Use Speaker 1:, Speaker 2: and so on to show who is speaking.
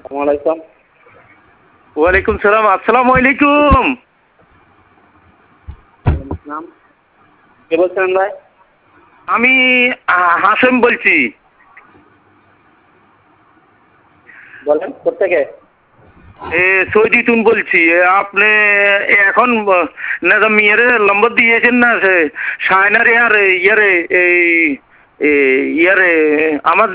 Speaker 1: আসসালামাইকুম।
Speaker 2: ওয়ালাইকুম সালাম। আসসালামু আলাইকুম।
Speaker 1: নাম কে বলছেন ভাই?
Speaker 2: আমি হাসেম বলছি।
Speaker 1: বলেন কোথেকে?
Speaker 2: সৌদি তুন বলছি। আপনি এখন না মেয়েরে নম্বর দিয়েছেন না সে শায়নার ইয়ারে ইয়ারে এই ইয়ারে আমার